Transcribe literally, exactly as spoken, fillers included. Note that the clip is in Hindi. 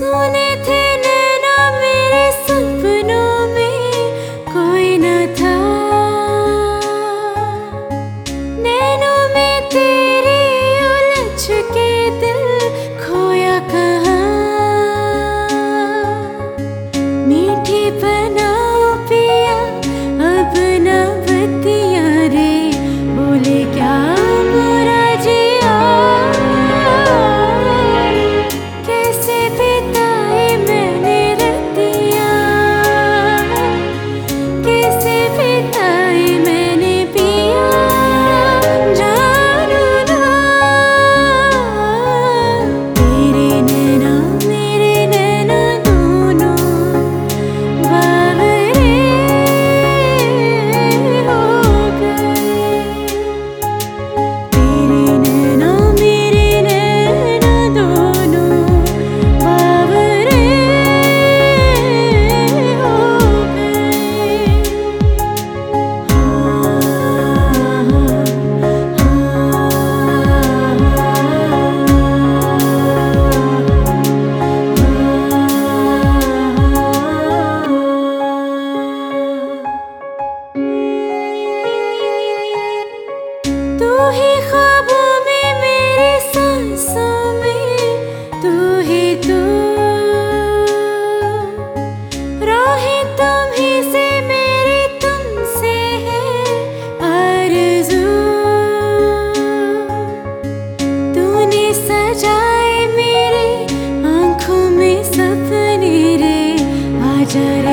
सुने थे नैना मेरे सपनों में कोई न था, नैनों में तेरी उलझ के दिल खोया कहाँ। मीठी बनाओ पिया अब न बतिया रे, बोले क्या बुरा जिया। कैसे बिताई मैंने रतिया, कैसे बिताई मैंने पिया। जानू ना तेरे नैना मेरे नैना दोनों बावरे हो गए। तेरे नैना मेरे नैना दोनों बावरे हो गए। तू ही ख्वाबों में मेरे सांसों में, तू ही तू। राहें तुम्हीं से मेरी तुमसे है आरज़ू। तूने सजाए मेरी आँखों में सपने रे, आजा रे